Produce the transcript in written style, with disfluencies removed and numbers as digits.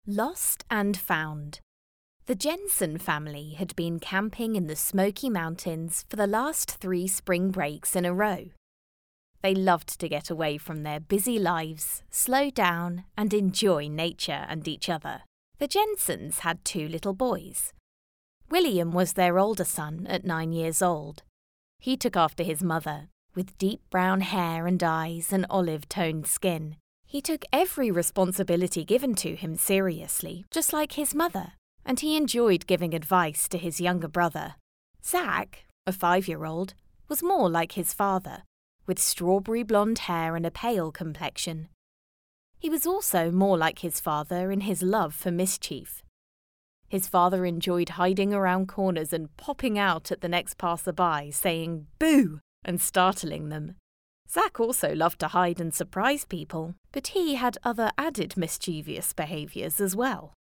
Lost and Found. The Jensen family had been camping in the Smoky Mountains for the last 3 spring breaks in a row. They loved to get away from their busy lives, slow down, and enjoy nature and each other. The Jensens had 2 little boys. William was their older son at 9 years old. He took after his mother, with deep brown hair and eyes and olive-toned skin. He took every responsibility given to him seriously, just like his mother, and he enjoyed giving advice to his younger brother. Zach, a 5-year-old, was more like his father, with strawberry blonde hair and a pale complexion. He was also more like his father in his love for mischief. His father enjoyed hiding around corners and popping out at the next passerby, saying "boo" and startling them. Zach also loved to hide and surprise people, but he had other added mischievous behaviours as well.